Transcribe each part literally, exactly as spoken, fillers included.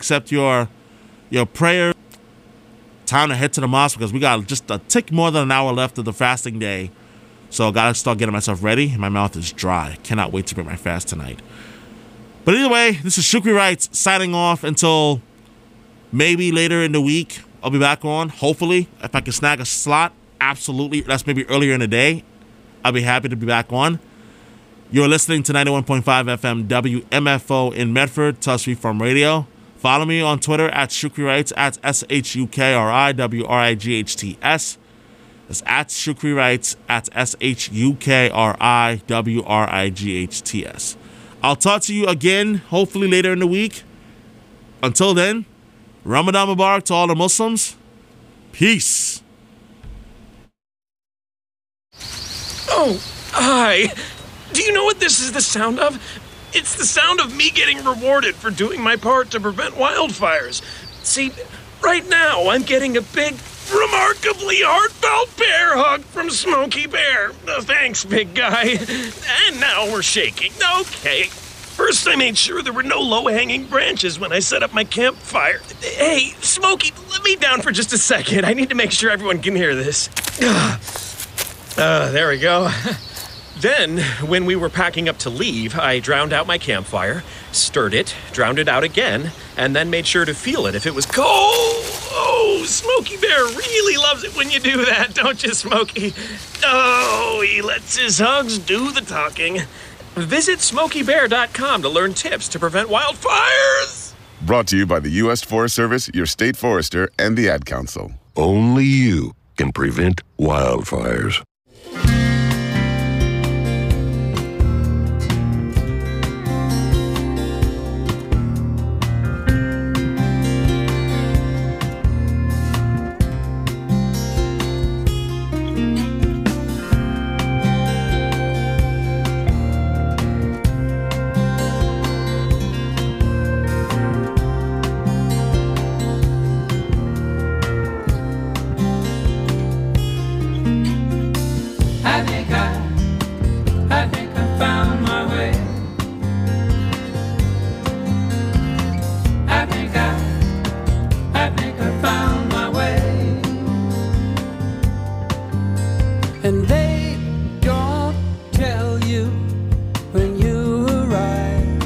accept your your prayer. Time to head to the mosque because we got just a tick more than an hour left of the fasting day. So I gotta start getting myself ready. My mouth is dry. Cannot wait to break my fast tonight. But either way, this is Shukri Writes signing off until maybe later in the week. I'll be back on. Hopefully, if I can snag a slot, absolutely. That's maybe earlier in the day. I'll be happy to be back on. You're listening to ninety-one point five F M W M F O in Medford, Tuskegee Farm Radio. Follow me on Twitter at Shukri Writes, at S H U K R I W R I G H T S. That's at Shukri Writes, at S H U K R I W R I G H T S. I'll talk to you again, hopefully later in the week. Until then, Ramadan Mubarak to all the Muslims. Peace. Oh, hi. Do you know what this is the sound of? It's the sound of me getting rewarded for doing my part to prevent wildfires. See, right now I'm getting a big, remarkably heartfelt bear hug from Smokey Bear. Uh, thanks, big guy. And now we're shaking. Okay. First, I made sure there were no low-hanging branches when I set up my campfire. Hey, Smokey, let me down for just a second. I need to make sure everyone can hear this. Uh, there we go. Then, when we were packing up to leave, I drowned out my campfire, stirred it, drowned it out again, and then made sure to feel it if it was cold. Oh, Smokey Bear really loves it when you do that, don't you, Smokey? Oh, he lets his hugs do the talking. Visit smokey bear dot com to learn tips to prevent wildfires. Brought to you by the U S Forest Service, your state forester, and the Ad Council. Only you can prevent wildfires. And they don't tell you when you arrive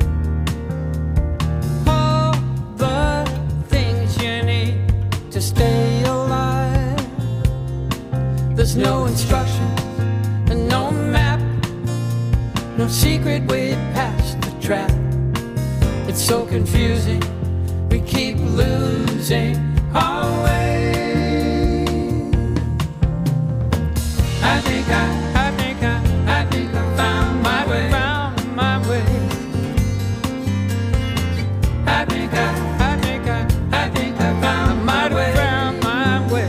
all the things you need to stay alive. There's no instructions and no map, no secret way past the trap. It's so confusing, we keep losing our way. I think I, I think I, I think I found my way, found my way. I think I, I think I, I think I found my way, found my way.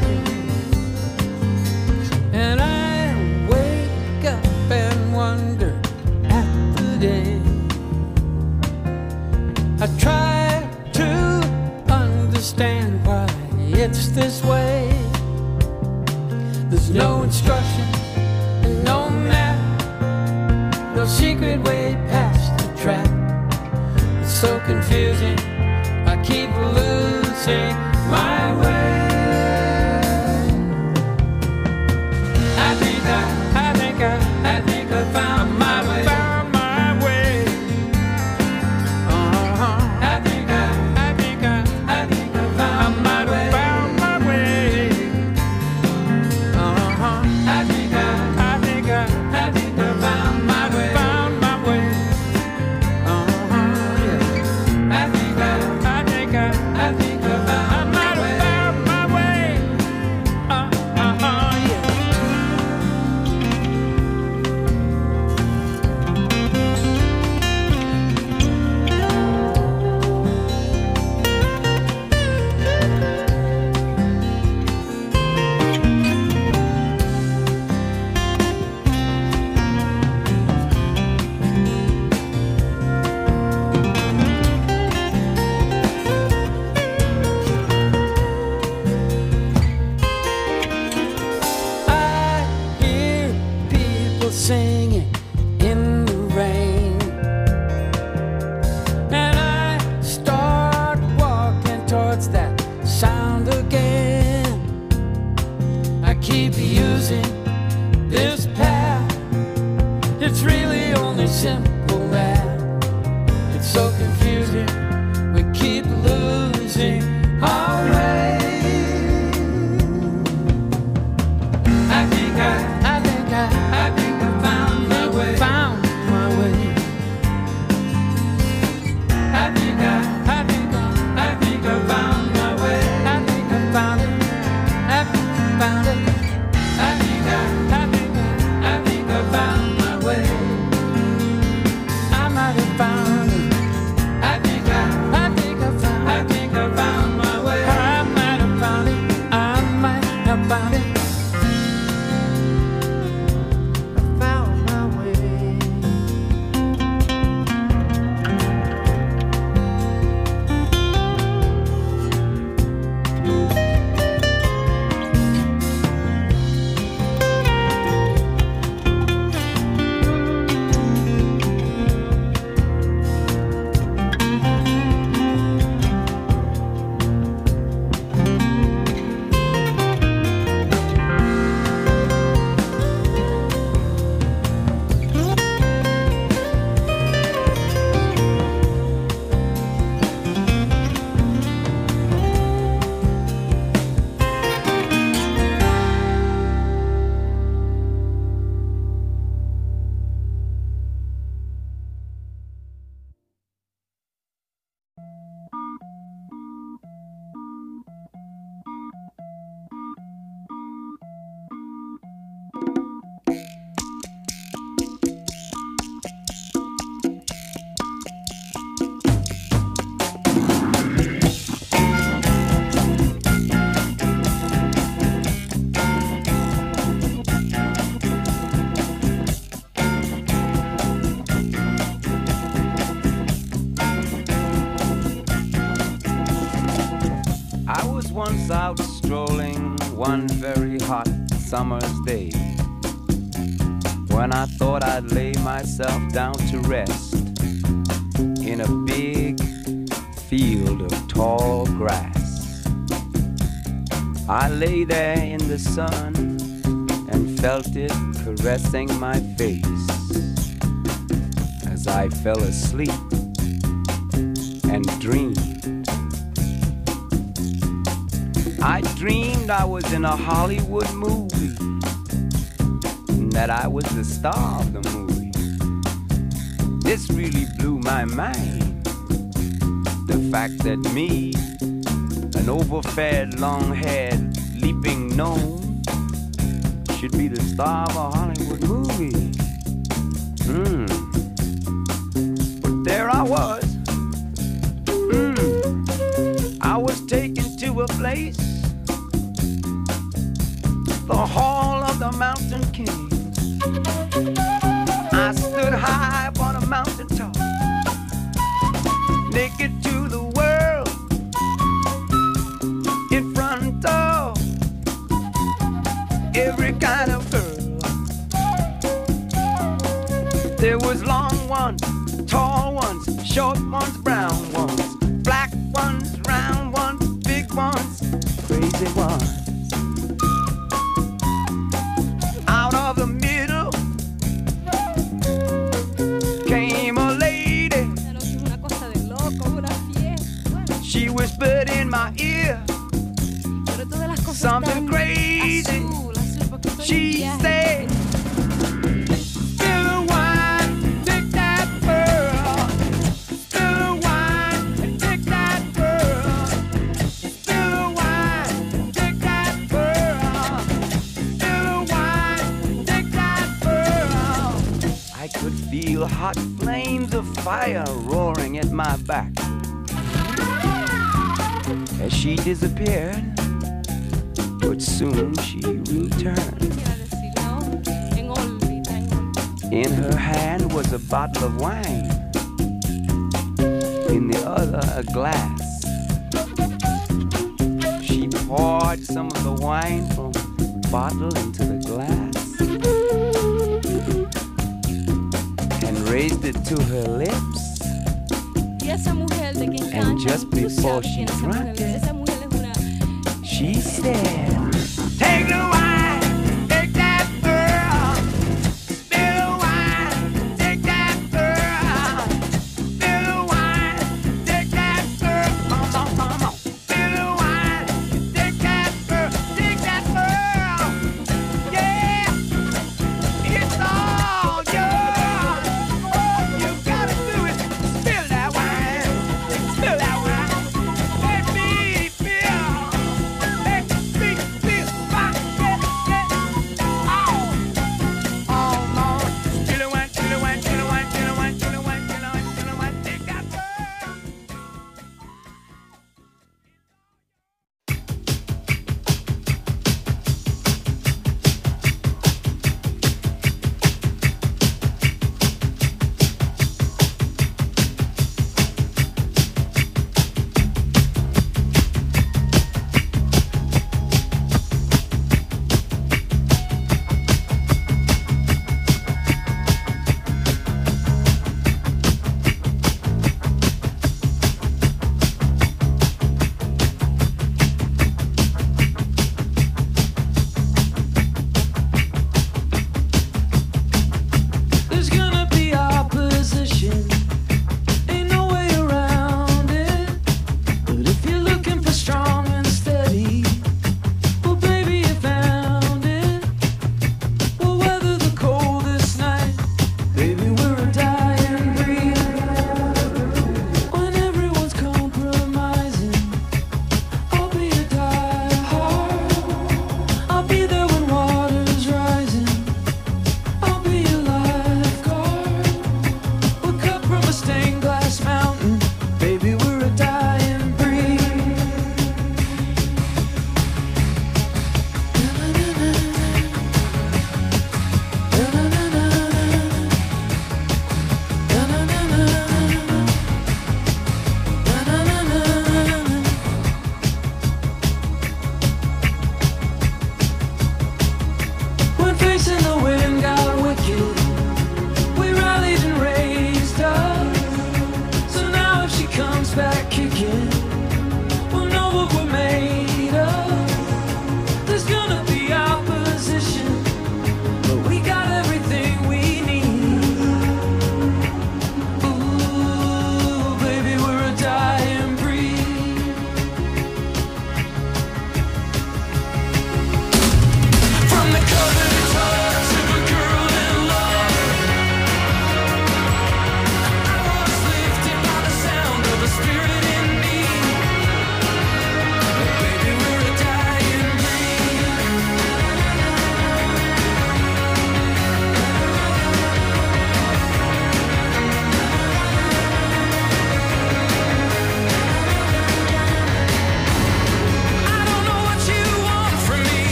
And I wake up and wonder at the day. I try to understand why it's this way. There's no instruction and no map, no secret way past the trap. It's so confusing, I keep losing my way. I think I, I think I, I think I found my way, found my way. Uh-huh. I think I, I think I, I think I found my way, found my way. I think I, I think I, I think I found my way, found my way. Uh-huh, yeah. I think I, I think I, I think I found my way, found once out strolling one very hot summer's day, when I thought I'd lay myself down to rest in a big field of tall grass. I lay there in the sun and felt it caressing my face as I fell asleep and dreamed. I dreamed I was in a Hollywood movie, and that I was the star of the movie. This really blew my mind, the fact that me, an overfed, long-haired, leaping gnome, should be the star of a Hollywood movie. Hmm. But there I was. Hmm. I was taken to a place, the Hall of the Mountain King. I stood high upon a mountain top, naked to the world, in front of every kind of girl. There was long ones, tall ones, short ones, brown ones, black ones, round ones, big ones, crazy ones. Out of the middle came a lady. She whispered in my ear something crazy. She said, "Spill the wine, take that pearl. Spill the wine and take that pearl. Spill the wine, take that pearl. Spill the wine, take that pearl." I could feel hot flames of fire roaring at my back as she disappeared, but soon she returned. In her hand was a bottle of wine, in the other a glass. She poured some of the wine from the bottle into the glass and raised it to her lips. And just before she drank it, she said, "Take the wine, take that pearl. Spill the wine, take that pearl. Spill the wine, take that pearl. Come on, come on. Spill the wine, take that pearl, take that pearl. Yeah, it's all yours. You gotta do it. Spill that wine, spill that wine. Let me feel, let me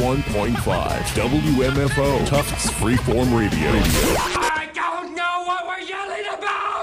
one point five W M F O, Tufts Freeform Radio. I don't know what we're yelling about!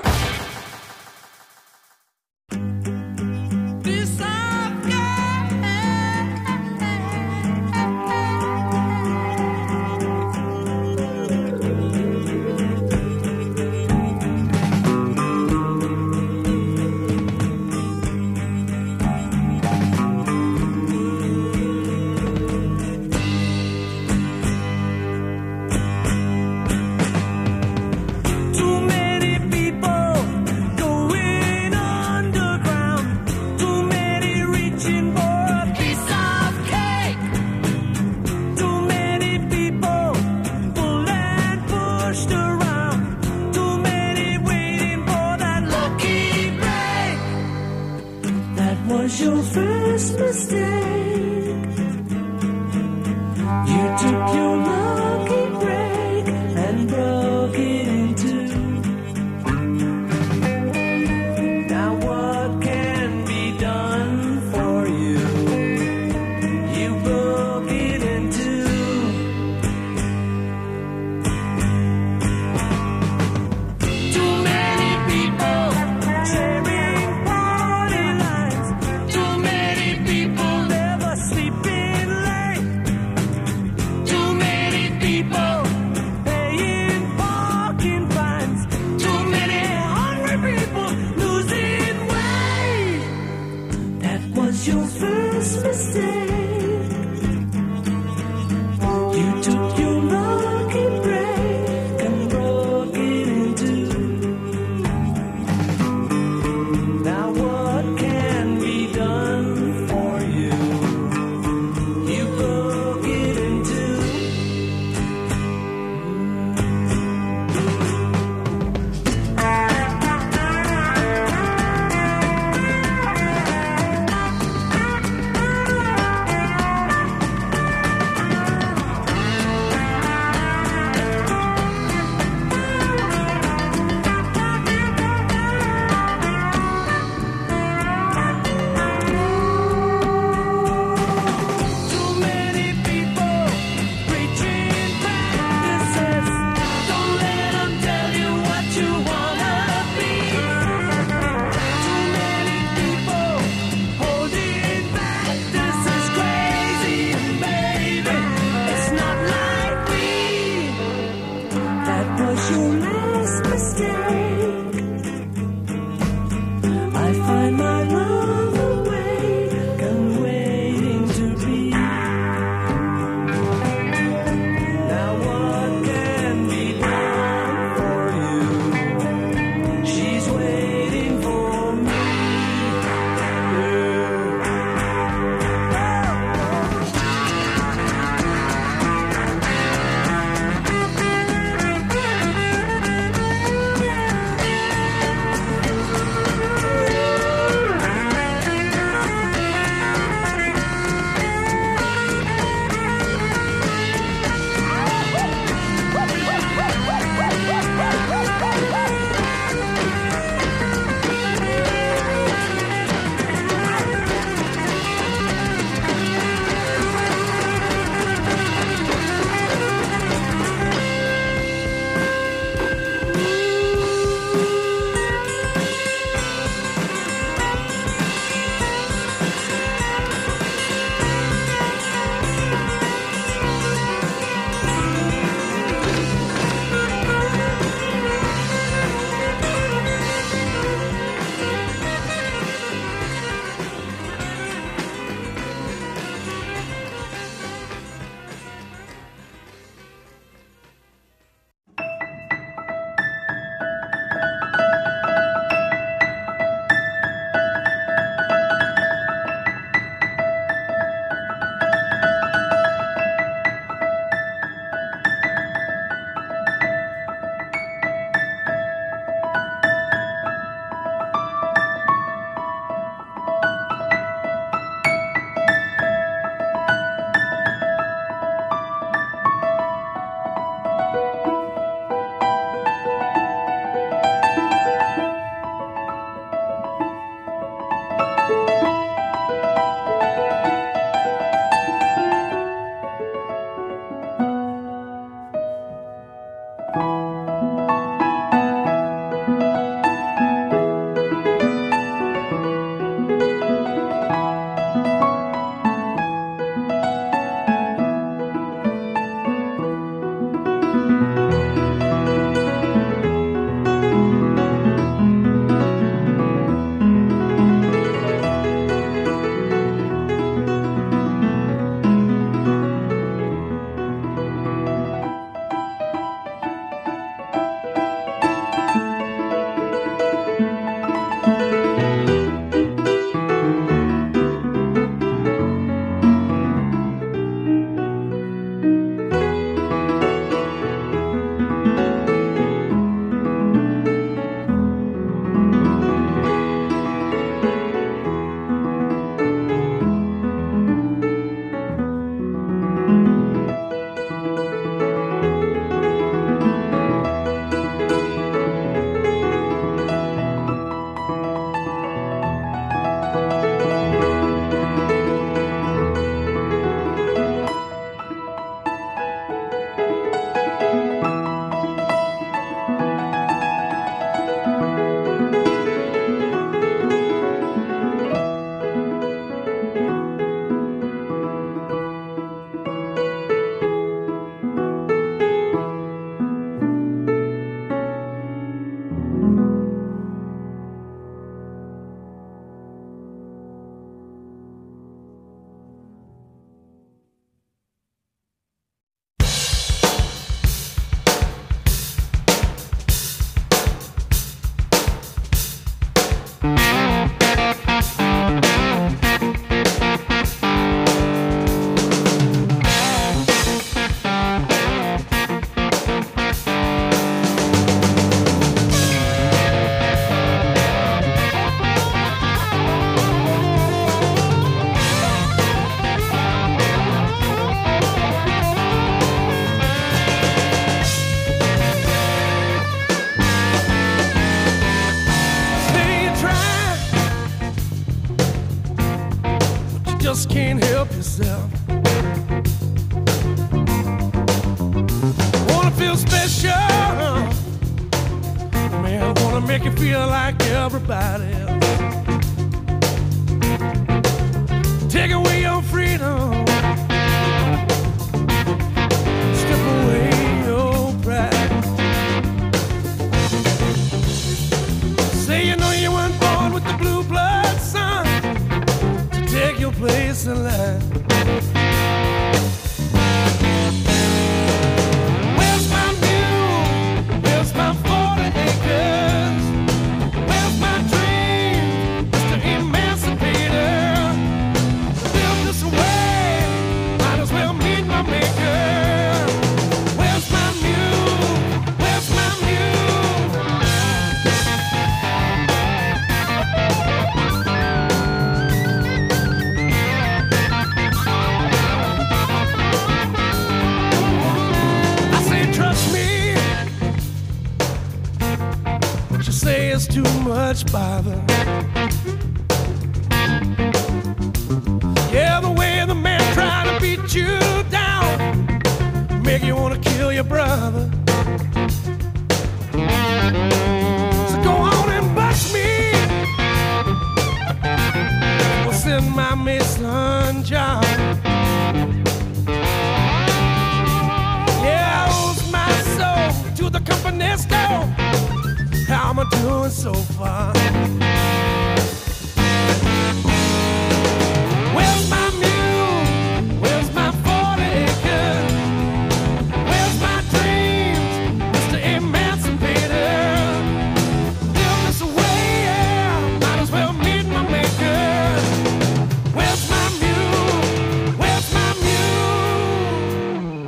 Your first mistake. You took your lucky break and broke it in two. Now what can be done for you? You broke it in two. Too many people sharing party lines. Too many people never sleeping late. Too many people paying parking fines. Too many hungry people losing weight. That was your first mistake. You took your lucky break and broke it in two. Now what can be done for you? You broke it in two. just can't help yourself. Wanna feel special, man, wanna make you feel like everybody else. Take away your freedom, strip away your pride. Say you know you weren't born with the blue blood, son, to take your place in line. Where's my mule? Where's my forty acres? Where's my dream, Mister Emancipator? Build this way, might as well meet my maker. Where's my mule? Where's my mule? I say trust me, what you say is too much bother. Yeah, the way the man tried to beat you down, make you wanna kill your brother. So go on and bust me. We'll send my mason John. Yeah, I owes my soul to the company store. How am I doing so far? Where's my mule? Where's my forty acres? Where's my dreams, Mister Emancipator? Build this away, yeah, might as well meet my maker. Where's my mule? Where's my mule?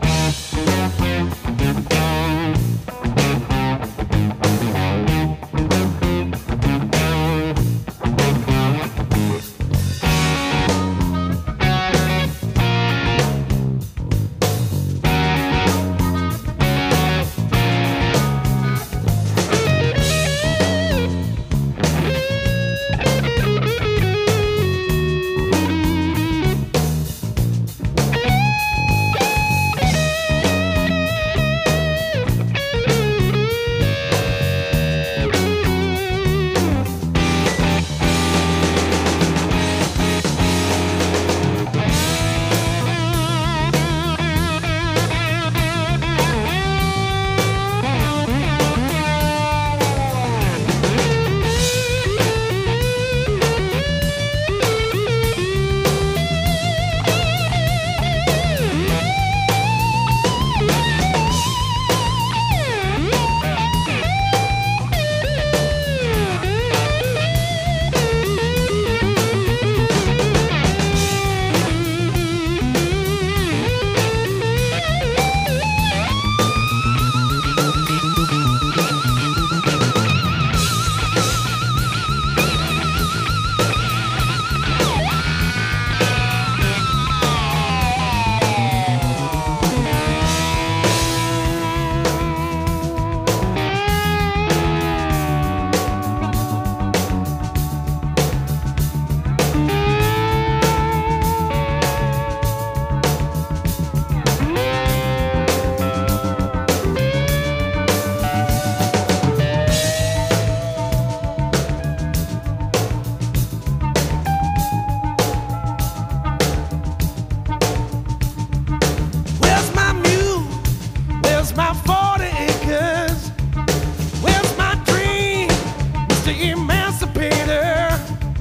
Where's my mule? Where's my forty acres? Where's my dream, Mister Emancipator?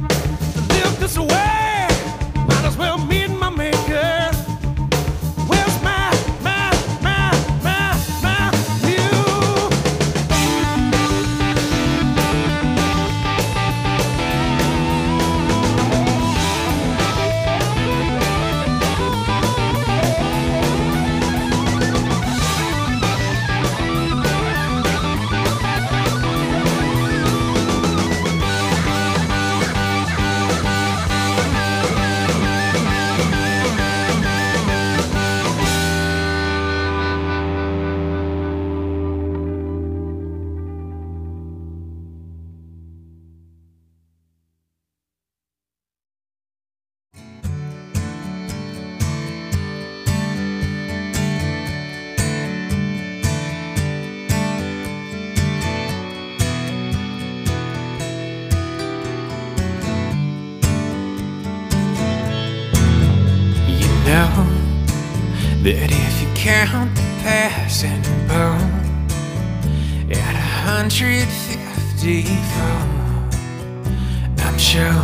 To live this way, might as well meet my maker. Where's my, my, my, my, my mule? know that if you count the passing boat at a hundred fifty-four, I'm sure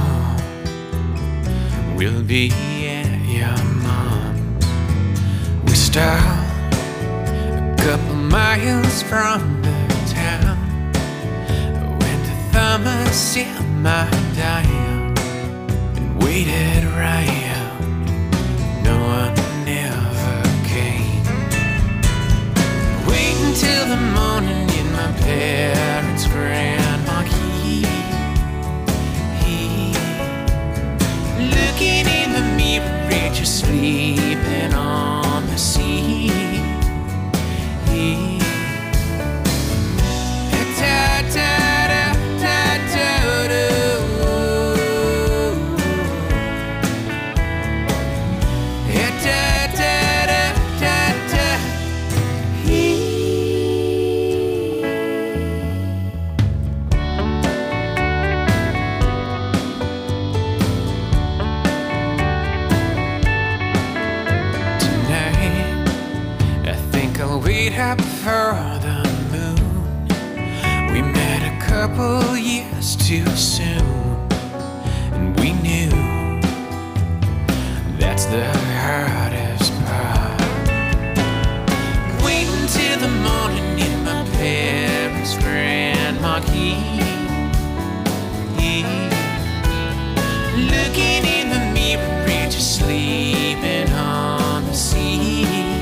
we'll be at your mom's. We stop a couple miles from the town, went to Thomas in my dime and waited around. No one ever came. Wait until the morning in my parents' Grand Marquis. Looking in the mirror at you sleeping on the sea. Up for the moon. We met a couple years too soon, and we knew that's the hardest part. Wait until the morning in my parents' Grand Marquis. Looking in the mirror at you sleeping on the sea.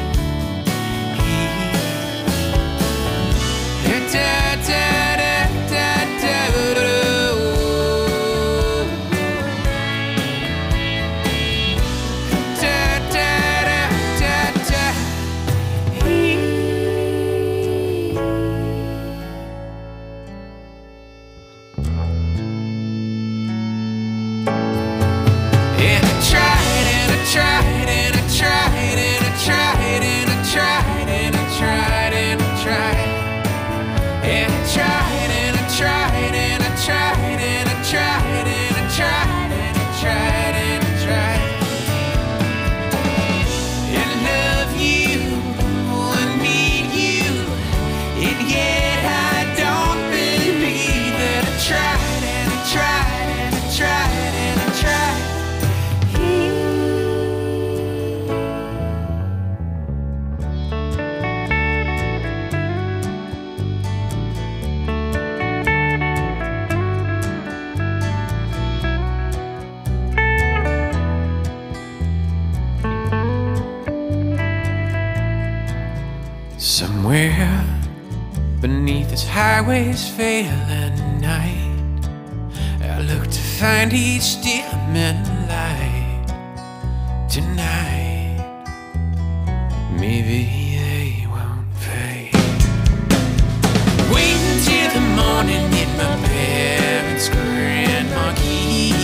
Somewhere beneath this highway's failing night, I look to find each dimming light. Tonight, maybe they won't fade. Wait until the morning in my parents' Grand Marquis.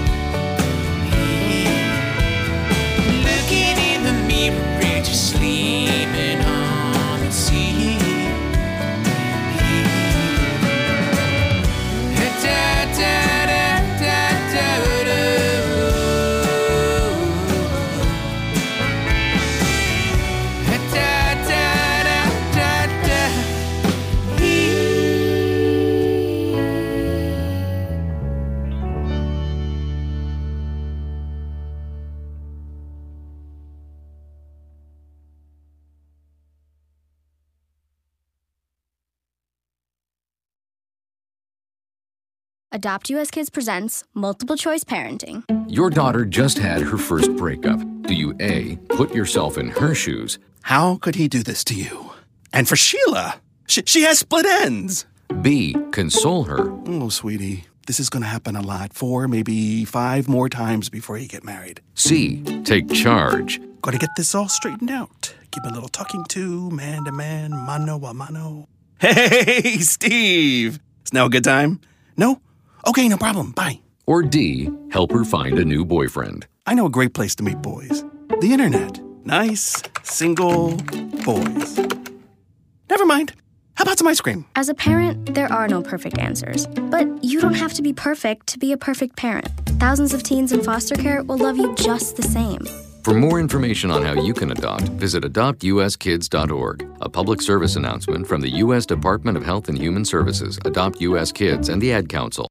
Looking in the mirror at you sleeping on the sea. Da, da, da, da, da, da. Adopt U S Kids presents Multiple Choice Parenting. Your daughter just had her first breakup. Do you A, put yourself in her shoes? How could he do this to you? And for Sheila, she, she has split ends. B, console her. Oh, sweetie, this is going to happen a lot. Four, maybe five more times before you get married. C, take charge. Got to get this all straightened out. Give a little talking to, man to man, mano a mano. Hey, Steve! Is now a good time? No? Okay, no problem. Bye. Or D, help her find a new boyfriend. I know a great place to meet boys. The internet. Nice, single boys. Never mind. How about some ice cream? As a parent, there are no perfect answers. But you don't have to be perfect to be a perfect parent. Thousands of teens in foster care will love you just the same. For more information on how you can adopt, visit adopt u s kids dot org. A public service announcement from the U S Department of Health and Human Services, Adopt U S Kids, and the Ad Council.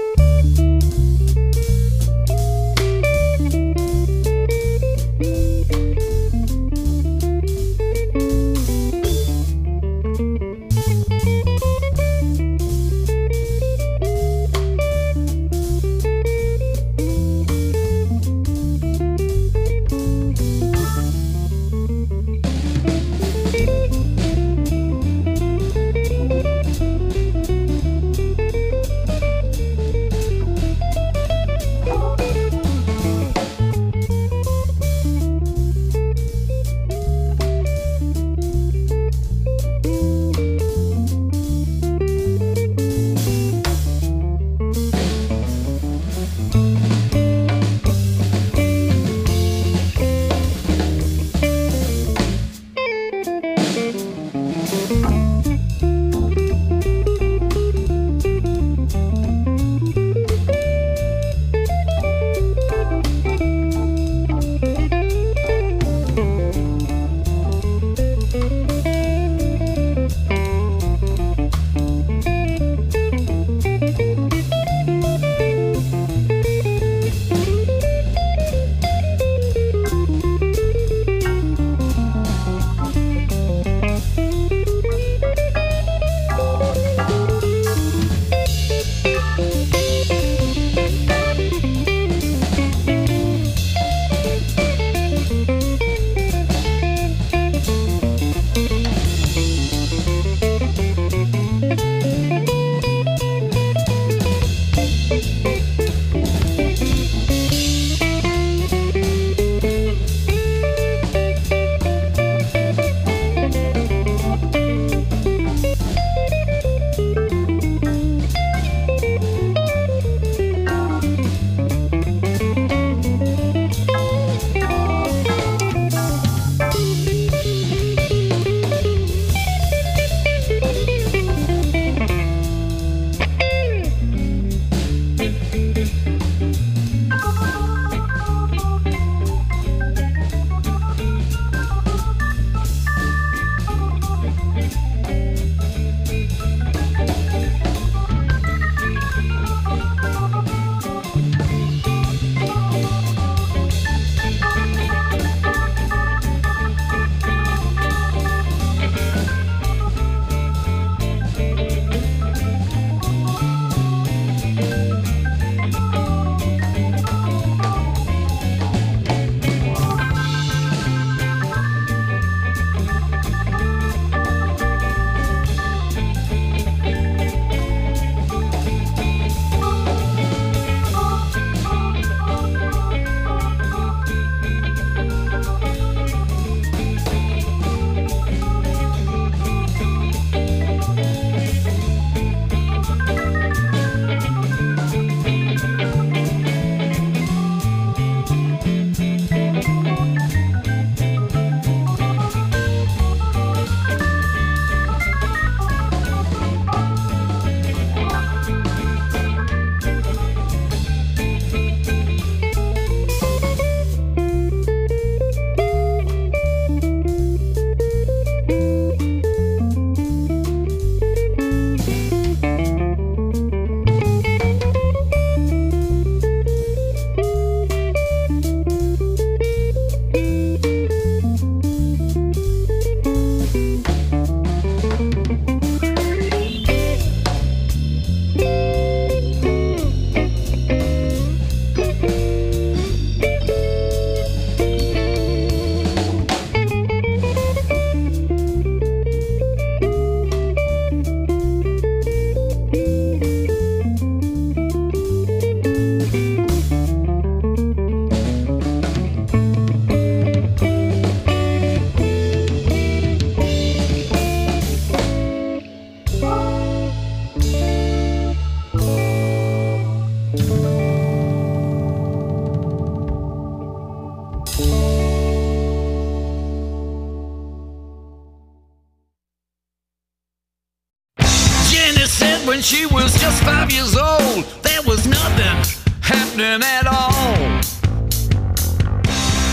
when she was just five years old, there was nothing happening at all. Every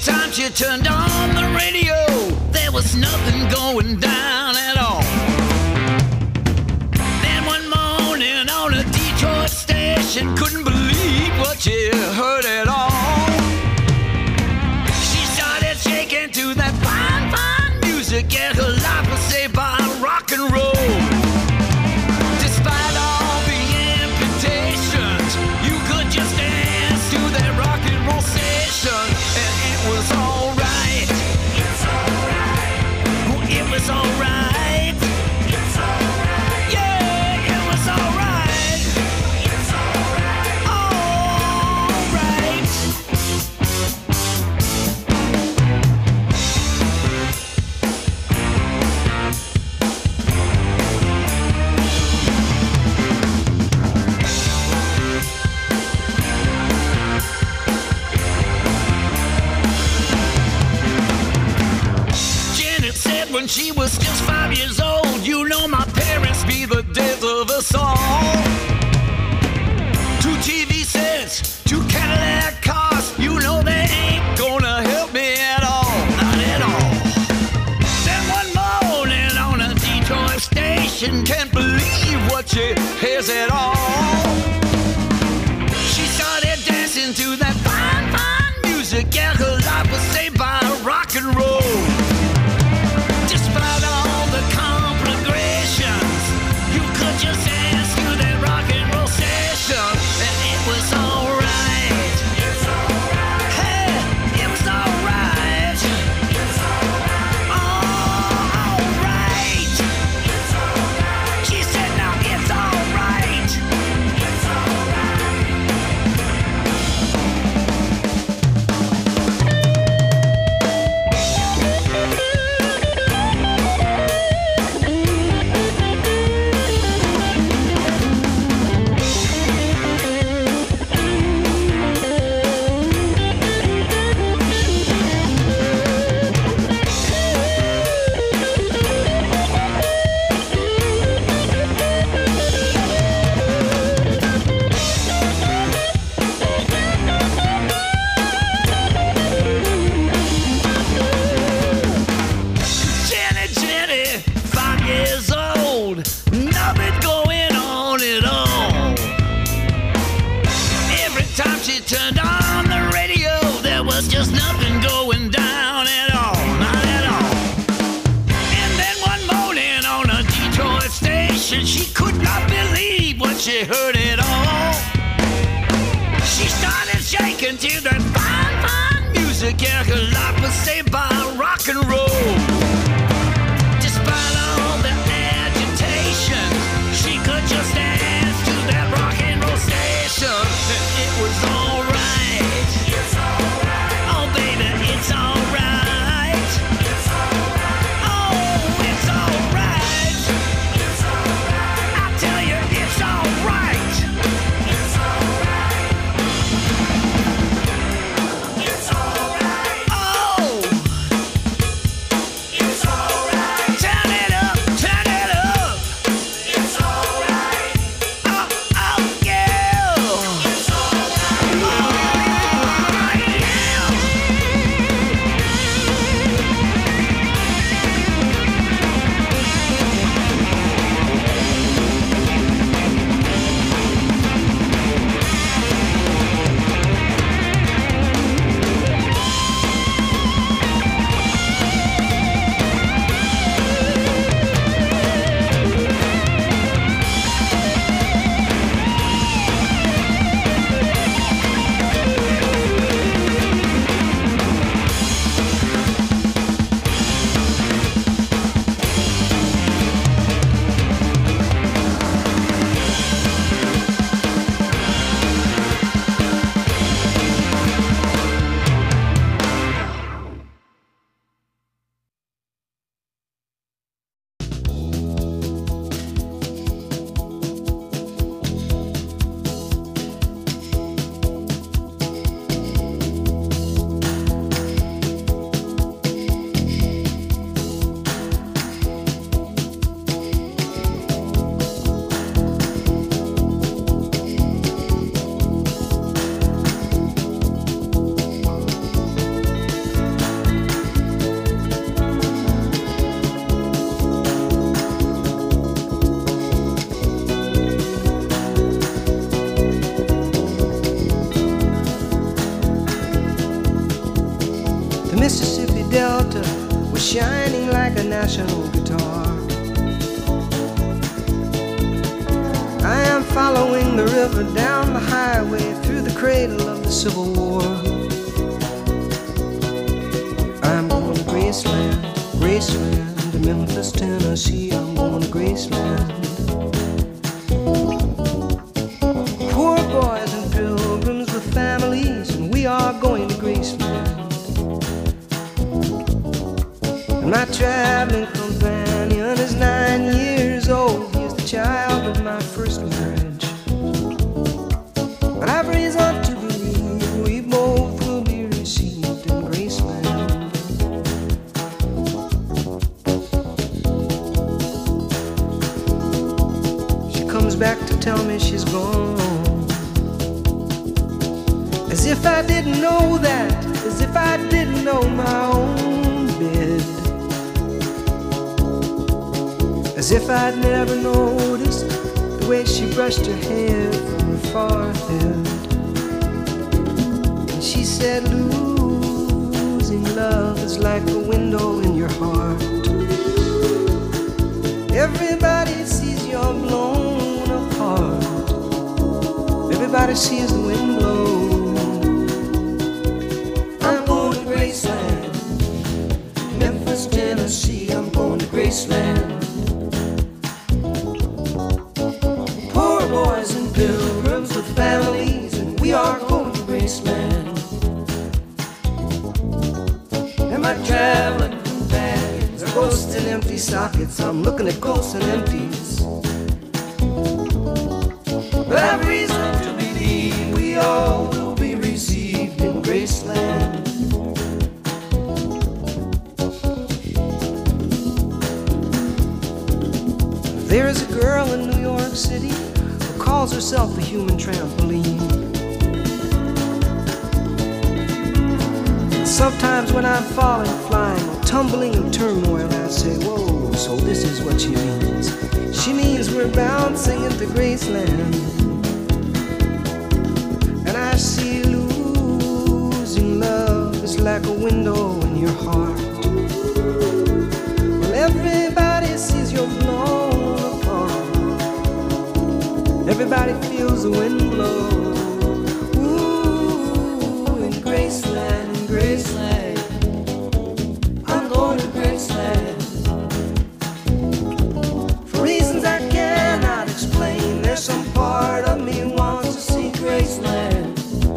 time she turned on the radio, there was nothing going down at all. Then one morning on a Detroit station, couldn't believe what she heard at all. She started shaking to that fine, fine music, and her life was saved by rock and roll. Despite all the amputations, you could just dance to that rock and roll station, and it was alright. It's alright. Oh, it was alright. It's alright. Yeah, it was alright. It's alright. Alright. Janet said when she was just five years old, you know my parents be the death of us all. Two T V sets, two Cadillac cars, you know they ain't gonna help me at all, not at all. Then one morning on a Detroit station, can't believe what she hears at all. She started dancing to that fine, fine music, and her life was saved by rock and roll. Despite all the complications, you could just dance to that rock and roll station, and it was alright. It's alright. Hey, it was alright. It's alright. Alright. It's alright. She said, now it's alright. It's Jenny, Jenny, five years old, nothing going on at all. Every time she turned on the radio, there was just nothing going down at all, not at all. And then one morning on a Detroit station, she could not believe what she heard at all. She started shaking to that fine, fine music, and her life was saved by rock and roll. Despite all the agitation, she could just dance to that rock and roll station, and it was alright. It's alright. Oh, baby, it's alright. It's alright. Oh, it's alright. It's alright. I tell you, it's alright. It's alright. It's alright. Oh, Mississippi Delta was shining like a national guitar. I am following the river down the highway through the cradle of the Civil War. I'm going to Graceland, Graceland, to Memphis, Tennessee. I'm going to Graceland. Poor boys and pilgrims with families, and we are going to Graceland. And my traveling companion is nine years old. He is the child of my first marriage. But I've reason to believe we both will be received in Graceland. She comes back to tell me she's gone, as if I didn't know that, as if I didn't know my own bed, as if I'd never noticed the way she brushed her hair from her forehead. And she said, losing love is like a window in your heart. Everybody sees you're blown apart. Everybody sees the wind blow. I'm going to Graceland, Memphis, Tennessee. I'm going to Graceland. Poor boys and pilgrims with families, and we are going to Graceland. And my traveling companions are ghosts and empty sockets. I'm looking at ghosts and empties. But I've reason to believe we all will be received in Graceland. There is a girl in New York City who calls herself the human trampoline. Sometimes when I'm falling, flying, or tumbling in turmoil, I say, whoa, so this is what she means. She means we're bouncing into Graceland. And I see losing love is like a window in your heart. Well, everybody sees you're blown apart. Everybody feels the wind blow. Ooh, in Graceland, in Graceland, I'm going to Graceland. For reasons I cannot explain, there's some part of me wants to see Graceland.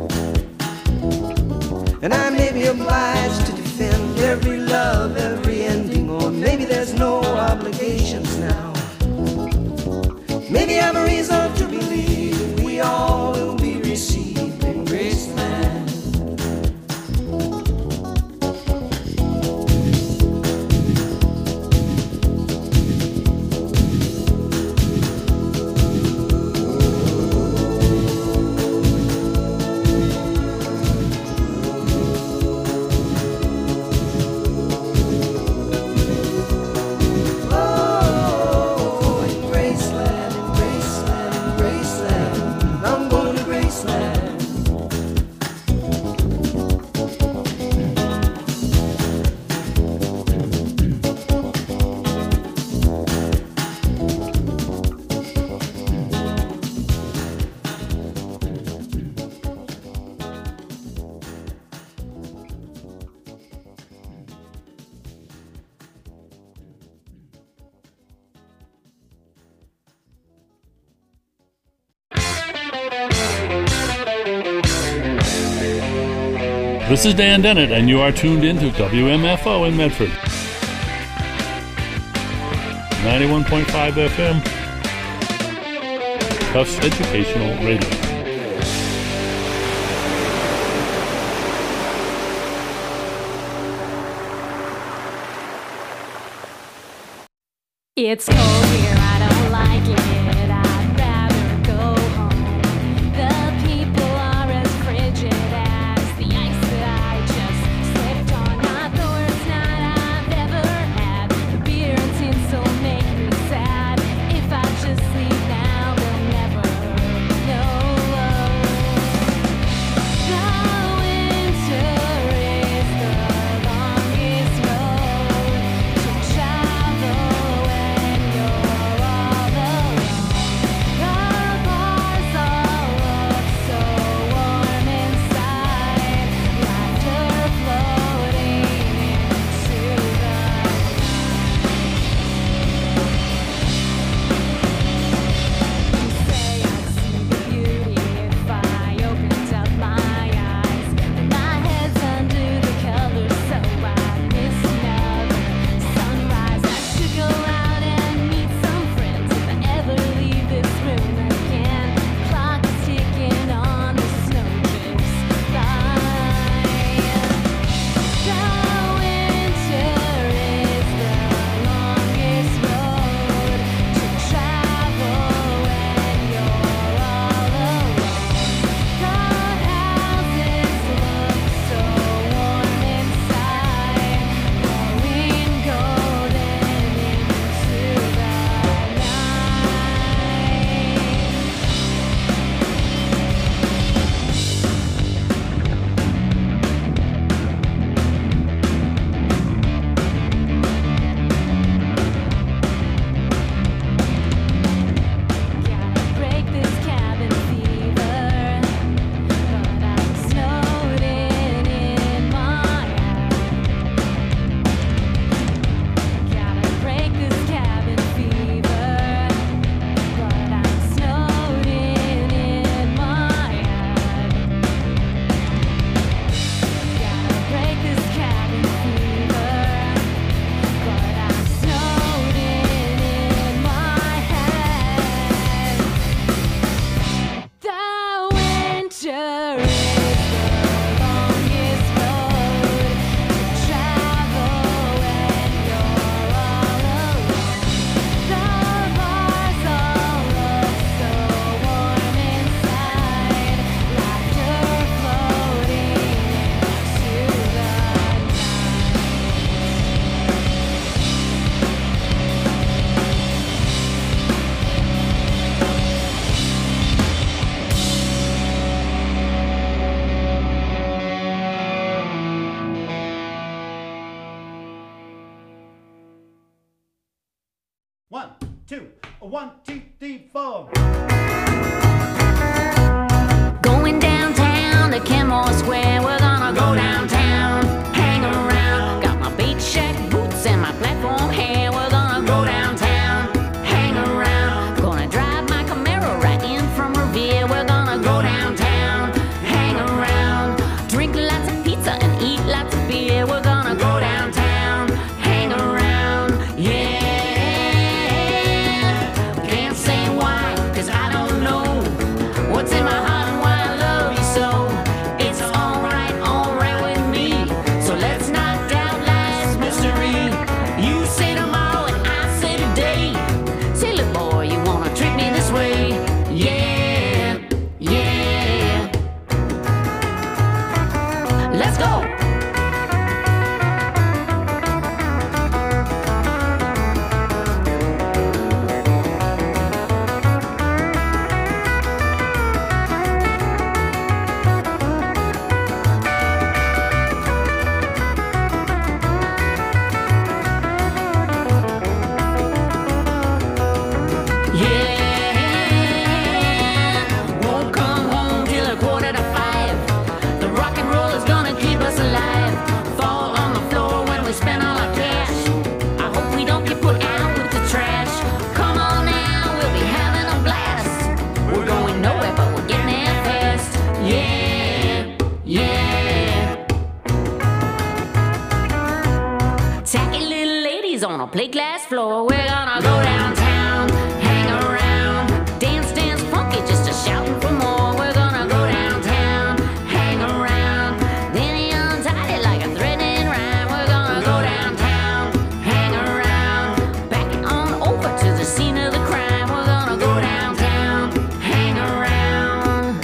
And I may be obliged to defend every love, every ending, or maybe there's no obligations now. Maybe I have a reason to believe we all will be received in Graceland. Oh, in Graceland, in Graceland, in Graceland, I'm going to Graceland. This is Dan Dennett, and you are tuned in to W M F O in Medford. ninety-one point five F M. Tufts Educational Radio. It's cold here, I don't like it. I'd rather go home. The people are as frigid as the ice that I just slipped on. Not the worst night I've ever had. The beer and tinsel make me sad. If I just leave now, they'll never know. The winter is the two, one, two, three, four. Going downtown to Kenmore Square. We're gonna go downtown, hang around. Got my beach shack boots and my platform hair. We're gonna go downtown, hang around. Gonna drive my Camaro right in from Revere. We're gonna go downtown, hang around. Drink lots of pizza and eat lots of beer. We're gonna go downtown, hang around. Yeah. Can't say why, 'cause I don't know what's in my heart and why I love you so. It's alright, alright with me. So let's not doubt life's mystery. You say tomorrow and I say today. Say, look, boy, you wanna treat me this way? Yeah, yeah. Let's go. Yeah, won't come home till a quarter to five. The rock and roll is gonna keep us alive. Fall on the floor when we spend all our cash. I hope we don't get put out with the trash. Come on now, we'll be having a blast. We're going nowhere, but we're getting there fast. Yeah, yeah. Tacky little ladies on a plate glass floor. We're gonna go downtown, hang around. Dance, dance, funky, just a shouting for more. We're gonna go downtown, hang around. Then he untied it like a threatening rhyme. We're gonna go downtown, hang around. Back it on over to the scene of the crime. We're gonna go downtown, hang around.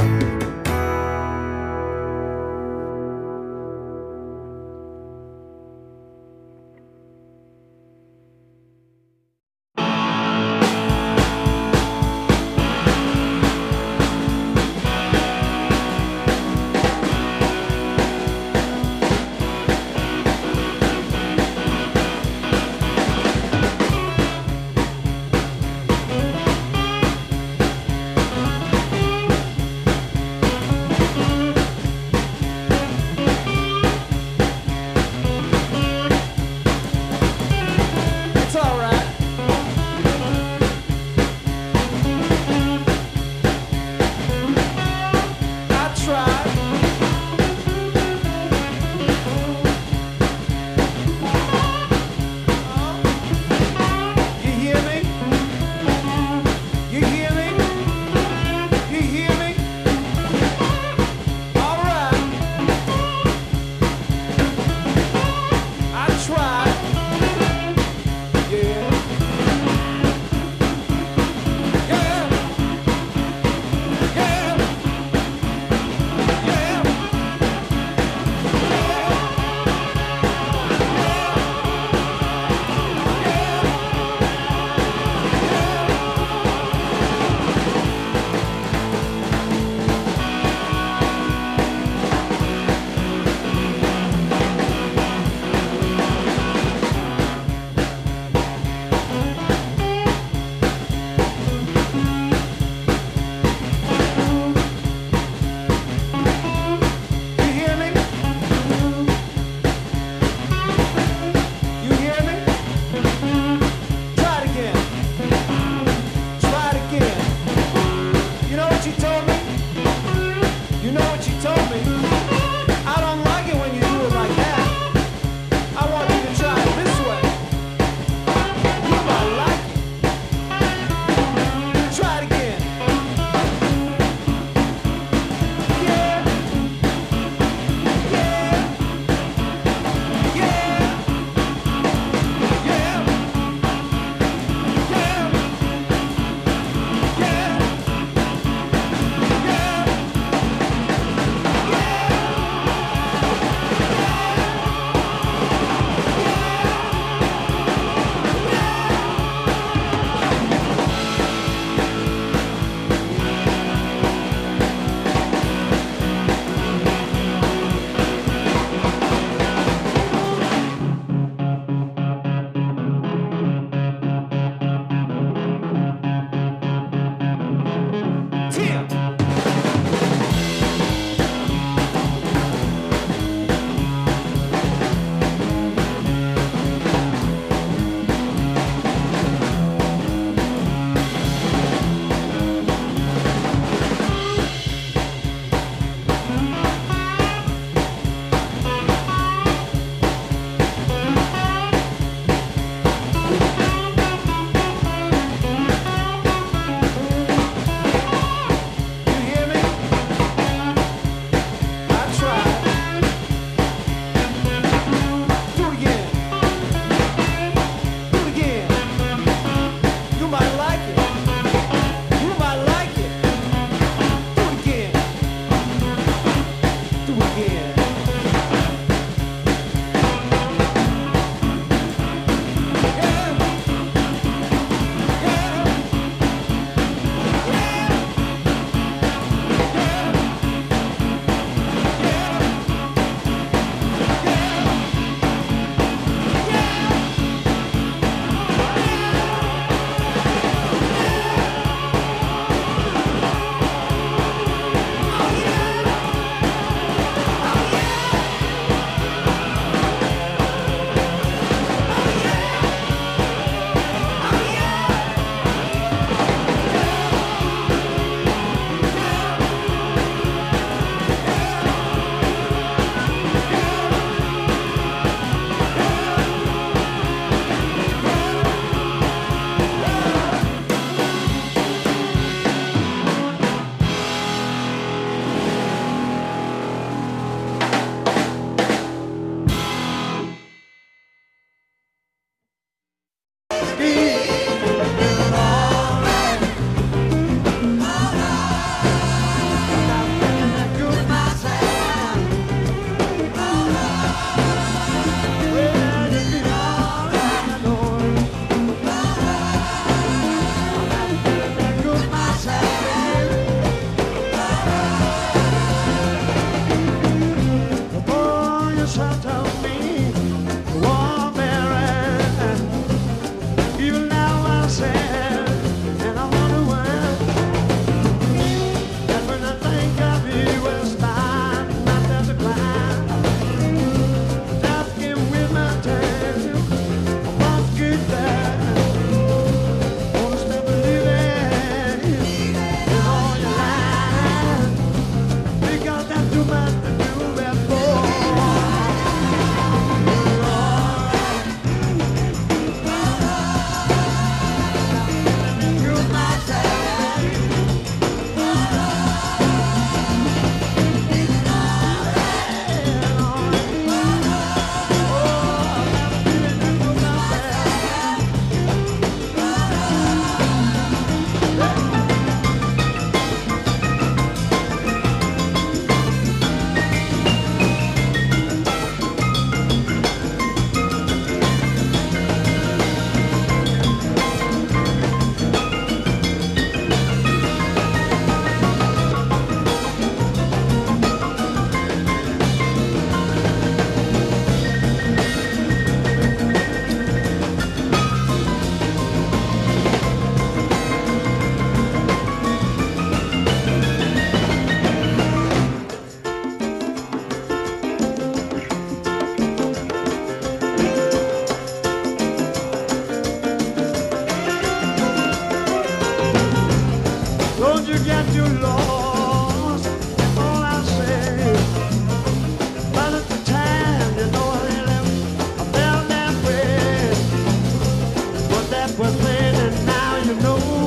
Don't you get too lost?